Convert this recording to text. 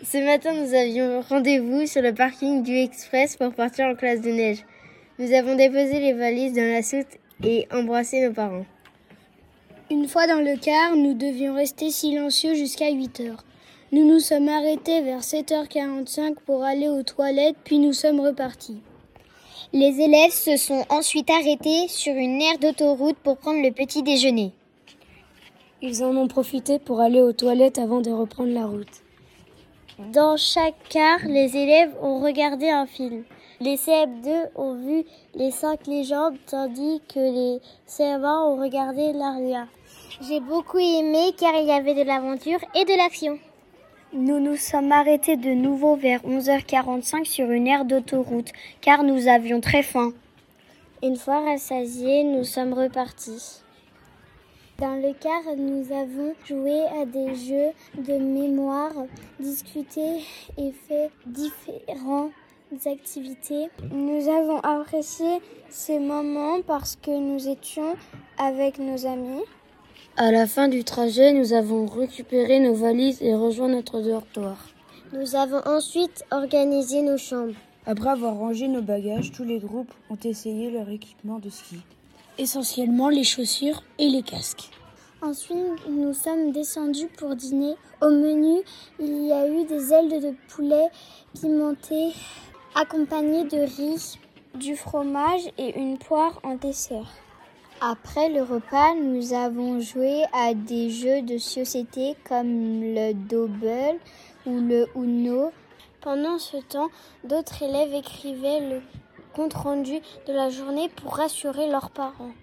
Ce matin, nous avions rendez-vous sur le parking du Express pour partir en classe de neige. Nous avons déposé les valises dans la soute et embrassé nos parents. Une fois dans le car, nous devions rester silencieux jusqu'à 8 heures. Nous nous sommes arrêtés vers 7h45 pour aller aux toilettes, puis nous sommes repartis. Les élèves se sont ensuite arrêtés sur une aire d'autoroute pour prendre le petit déjeuner. Ils en ont profité pour aller aux toilettes avant de reprendre la route. Dans chaque car, les élèves ont regardé un film. Les CM2 ont vu les 5 légendes, tandis que les CM1 ont regardé Narnia. J'ai beaucoup aimé car il y avait de l'aventure et de l'action. Nous nous sommes arrêtés de nouveau vers 11h45 sur une aire d'autoroute, car nous avions très faim. Une fois rassasiés, nous sommes repartis. Dans le car, nous avons joué à des jeux de mémoire, discuté et fait différentes activités. Nous avons apprécié ces moments parce que nous étions avec nos amis. À la fin du trajet, nous avons récupéré nos valises et rejoint notre dortoir. Nous avons ensuite organisé nos chambres. Après avoir rangé nos bagages, tous les groupes ont essayé leur équipement de ski. Essentiellement les chaussures et les casques. Ensuite, nous sommes descendus pour dîner. Au menu, il y a eu des ailes de poulet pimentées accompagnées de riz, du fromage et une poire en dessert. Après le repas, nous avons joué à des jeux de société comme le Dobble ou le Uno. Pendant ce temps, d'autres élèves écrivaient le compte-rendu de la journée pour rassurer leurs parents.